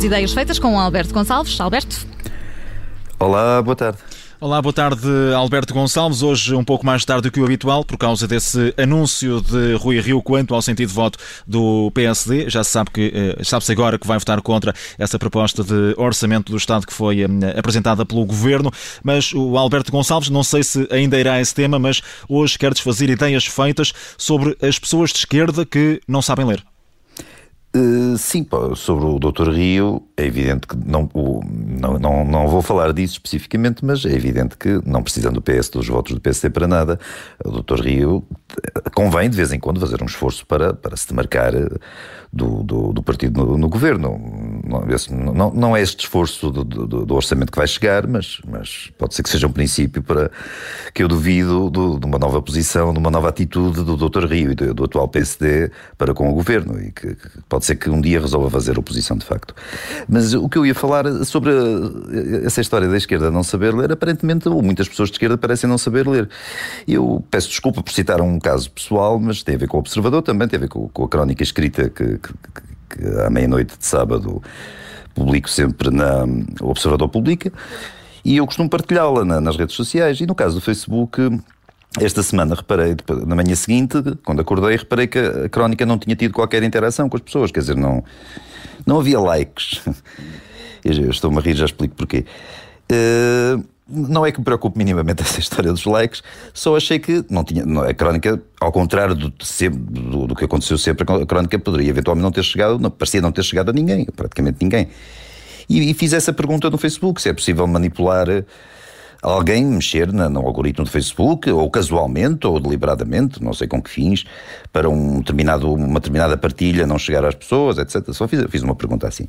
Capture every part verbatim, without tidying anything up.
Ideias Feitas com o Alberto Gonçalves. Alberto. Olá, boa tarde. Olá, boa tarde, Alberto Gonçalves. Hoje um pouco mais tarde do que o habitual, por causa desse anúncio de Rui Rio quanto ao sentido de voto do P S D. Já se sabe que, sabe-se agora que vai votar contra essa proposta de orçamento do Estado que foi apresentada pelo Governo. Mas o Alberto Gonçalves, não sei se ainda irá a esse tema, mas hoje quer desfazer ideias feitas sobre as pessoas de esquerda que não sabem ler. Uh, sim, sobre o doutor Rio, é evidente que não, o, não, não, não vou falar disso especificamente, mas é evidente que, não precisando do P S, dos votos do P S D para nada, o doutor Rio convém de vez em quando fazer um esforço para, para se demarcar do, do, do partido no, no governo. Não, esse, não, não é este esforço do, do, do orçamento que vai chegar, mas, mas pode ser que seja um princípio para que eu duvido do, de uma nova posição, de uma nova atitude do doutor Rio e do, do atual P S D para com o governo, e que, que pode ser que um dia resolva fazer oposição de facto. Mas o que eu ia falar sobre essa história da esquerda não saber ler, aparentemente, ou muitas pessoas de esquerda parecem não saber ler. Eu peço desculpa por citar um caso pessoal, mas tem a ver com o Observador também, tem a ver com, com a crónica escrita que, que, que, que à meia-noite de sábado publico sempre na o Observador publica, e eu costumo partilhá-la na, nas redes sociais, e no caso do Facebook, esta semana reparei, na manhã seguinte, quando acordei, reparei que a crónica não tinha tido qualquer interação com as pessoas, quer dizer, não, não havia likes. Eu estou-me a rir, já explico porquê. Uh, não é que me preocupe minimamente essa história dos likes, só achei que não tinha, não, a crónica, ao contrário do, do, do que aconteceu sempre, a crónica poderia eventualmente não ter chegado, não, parecia não ter chegado a ninguém, praticamente ninguém. E, e fiz essa pergunta no Facebook, se é possível manipular alguém, mexer na, no algoritmo do Facebook, ou casualmente, ou deliberadamente, não sei com que fins, para um determinado, uma determinada partilha não chegar às pessoas, etcétera. Só fiz, fiz uma pergunta assim.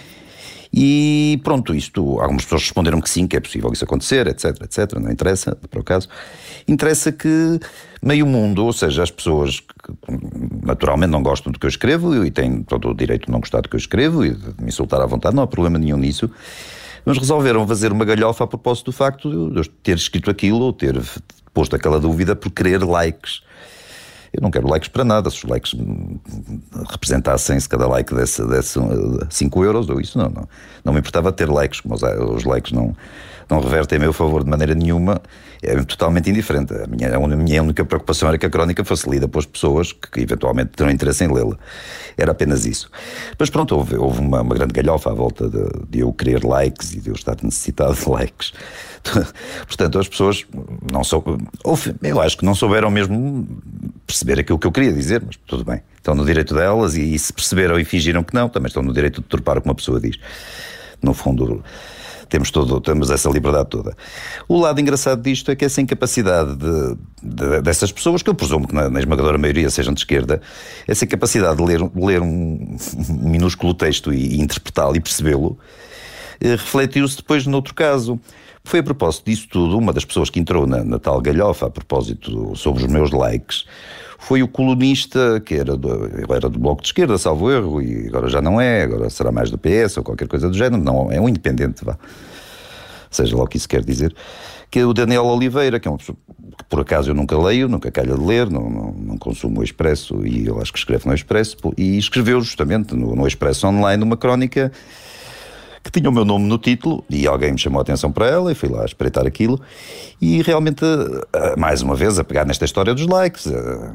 E pronto, isto, algumas pessoas responderam que sim, que é possível isso acontecer, etc, etcétera. Não interessa, para o caso. Interessa que meio mundo, ou seja, as pessoas que naturalmente não gostam do que eu escrevo, e têm todo o direito de não gostar do que eu escrevo, e de me insultar à vontade, não há problema nenhum nisso, mas resolveram fazer uma galhofa a propósito do facto de eu ter escrito aquilo, ou ter posto aquela dúvida por querer likes. Eu não quero likes para nada. Se os likes representassem, se cada like desse, desse cinco euros ou isso, não, não, não me importava ter likes, como os, os likes não, não revertem a meu favor de maneira nenhuma, é totalmente indiferente. A minha, a minha única preocupação era que a crónica fosse lida pelas pessoas que, que eventualmente terão interesse em lê-la. Era apenas isso. Mas pronto, houve, houve uma, uma grande galhofa à volta de, de eu querer likes e de eu estar necessitado de likes. Portanto, as pessoas não sou, eu acho que não souberam mesmo perceber aquilo que eu queria dizer, mas tudo bem. Estão no direito delas, e, e se perceberam e fingiram que não, também estão no direito de turpar o que uma pessoa diz. No fundo, temos, todo, temos essa liberdade toda. O lado engraçado disto é que essa incapacidade de, de, dessas pessoas, que eu presumo que na, na esmagadora maioria sejam de esquerda, essa incapacidade de ler, de ler um, um minúsculo texto e, e interpretá-lo e percebê-lo, eh, refletiu-se depois noutro caso. Foi a propósito disso tudo, uma das pessoas que entrou na, na tal galhofa a propósito sobre os meus likes, foi o colunista que era do, ele era do Bloco de Esquerda, salvo erro, e agora já não é, agora será mais do P S ou qualquer coisa do género, não, é um independente, vá, seja lá o que isso quer dizer, que é o Daniel Oliveira, que é uma pessoa que por acaso eu nunca leio, nunca calho de ler, não, não, não consumo o Expresso, e eu acho que escreve no Expresso, e escreveu justamente no, no Expresso Online uma crónica que tinha o meu nome no título, e alguém me chamou a atenção para ela, e fui lá espreitar aquilo, e realmente, mais uma vez, a pegar nesta história dos likes,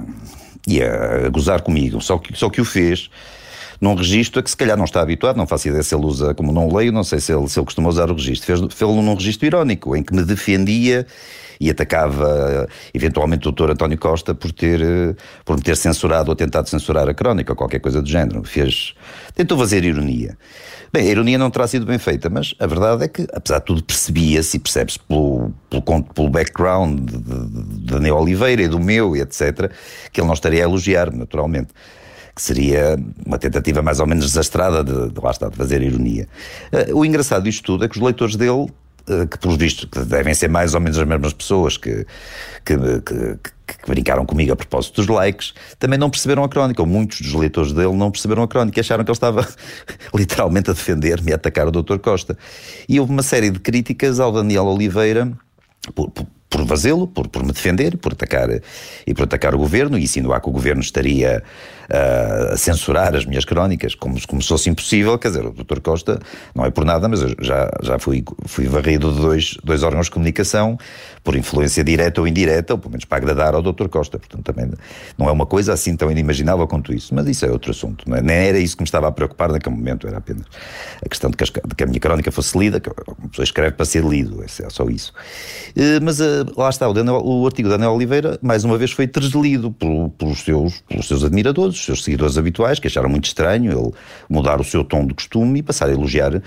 e a, a gozar comigo, só que, só que o fez num registro a que se calhar não está habituado, não faço ideia se ele usa, como não leio, não sei se ele, se ele costuma usar o registro, fez, fez-lo num registro irónico, em que me defendia e atacava eventualmente o doutor António Costa por ter, por me ter censurado ou tentado censurar a crónica ou qualquer coisa do género. Fez, tentou fazer ironia. Bem, a ironia não terá sido bem feita, mas a verdade é que, apesar de tudo, percebia-se e percebe-se pelo, pelo, pelo background de, de, de Daniel Oliveira e do meu, e etcétera, que ele não estaria a elogiar-me, naturalmente. Que seria uma tentativa mais ou menos desastrada de, de lá estar, de fazer ironia. Uh, o engraçado disto tudo é que os leitores dele, uh, que pelos vistos que devem ser mais ou menos as mesmas pessoas que, que, que, que brincaram comigo a propósito dos likes, também não perceberam a crónica, ou muitos dos leitores dele não perceberam a crónica e acharam que ele estava literalmente a defender-me e a atacar o doutor Costa. E houve uma série de críticas ao Daniel Oliveira por, por por fazê-lo, por, por me defender, por atacar e por atacar o governo e insinuar que o governo estaria a censurar as minhas crónicas, como, como se fosse impossível. Quer dizer, o doutor Costa, não é por nada, mas eu já, já fui, fui varrido de dois, dois órgãos de comunicação por influência direta ou indireta, ou pelo menos para agradar ao doutor Costa. Portanto, também não é uma coisa assim tão inimaginável quanto isso, mas isso é outro assunto. Não é? Nem era isso que me estava a preocupar naquele momento, era apenas a questão de que, as, de que a minha crónica fosse lida, que uma pessoa escreve para ser lido, é só isso. Mas lá está, o, Daniel, o artigo de Daniel Oliveira, mais uma vez, foi translido por, pelos, seus, pelos seus admiradores, os seus seguidores habituais, que acharam muito estranho ele mudar o seu tom de costume e passar a elogiar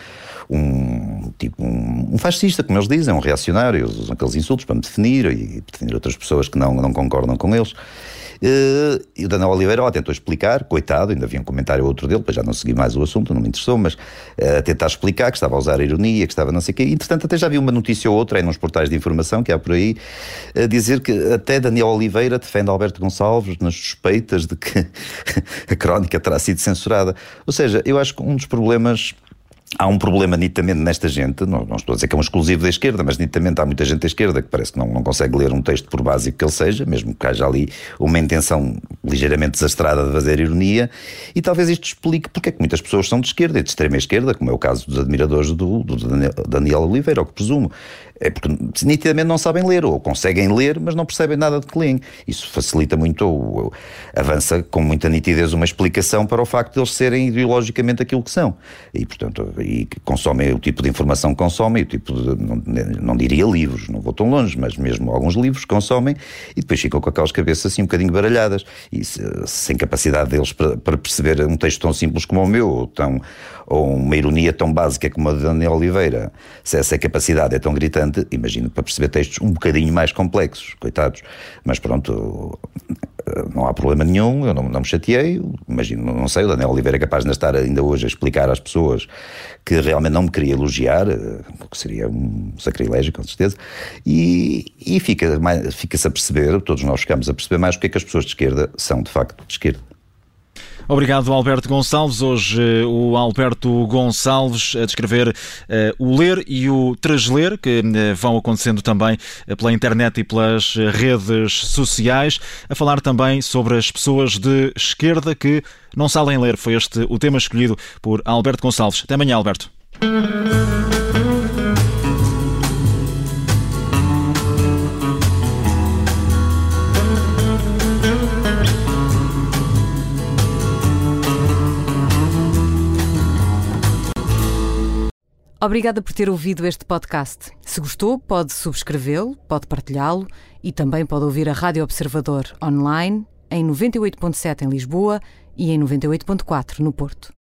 um, tipo, um, um fascista, como eles dizem, um reacionário. Eles usam aqueles insultos para me definir e definir outras pessoas que não, não concordam com eles. Uh, e o Daniel Oliveira lá tentou explicar, coitado, ainda havia um comentário ou outro dele, depois já não segui mais o assunto, não me interessou, mas uh, tentar explicar que estava a usar a ironia, que estava não sei o quê. Entretanto, até já vi uma notícia ou outra aí nos portais de informação que há por aí, a dizer que até Daniel Oliveira defende Alberto Gonçalves nas suspeitas de que a crónica terá sido censurada. Ou seja, eu acho que um dos problemas... Há um problema nitamente nesta gente, não, não estou a dizer que é um exclusivo da esquerda, mas nitamente há muita gente da esquerda que parece que não, não consegue ler um texto, por básico que ele seja, mesmo que haja ali uma intenção ligeiramente desastrada de fazer ironia, e talvez isto explique porque é que muitas pessoas são de esquerda e de extrema esquerda, como é o caso dos admiradores do, do Daniel Oliveira, ao que presumo. É porque nitidamente não sabem ler, ou conseguem ler, mas não percebem nada de que leem. Isso facilita muito, ou, ou avança com muita nitidez uma explicação para o facto de eles serem ideologicamente aquilo que são. E, portanto, e consomem o tipo de informação que consomem, o tipo de, não, não diria livros, não vou tão longe, mas mesmo alguns livros consomem, e depois ficam com aquelas cabeças assim um bocadinho baralhadas, e se, sem capacidade deles para, para perceber um texto tão simples como o meu, ou, tão, ou uma ironia tão básica como a de Daniel Oliveira. Se essa capacidade é tão gritante, imagino para perceber textos um bocadinho mais complexos, coitados. Mas pronto, não há problema nenhum, eu não, não me chateei. Imagino, não sei, o Daniel Oliveira é capaz de estar ainda hoje a explicar às pessoas que realmente não me queria elogiar, o que seria um sacrilégio, com certeza, e, e fica, fica-se a perceber, todos nós ficamos a perceber mais o que é que as pessoas de esquerda são de facto de esquerda. Obrigado, Alberto Gonçalves. Hoje o Alberto Gonçalves a descrever uh, o ler e o transler, que uh, vão acontecendo também uh, pela internet e pelas redes sociais, a falar também sobre as pessoas de esquerda que não sabem ler. Foi este o tema escolhido por Alberto Gonçalves. Até amanhã, Alberto. Obrigada por ter ouvido este podcast. Se gostou, pode subscrevê-lo, pode partilhá-lo e também pode ouvir a Rádio Observador online em noventa e oito ponto sete em Lisboa e em noventa e oito ponto quatro no Porto.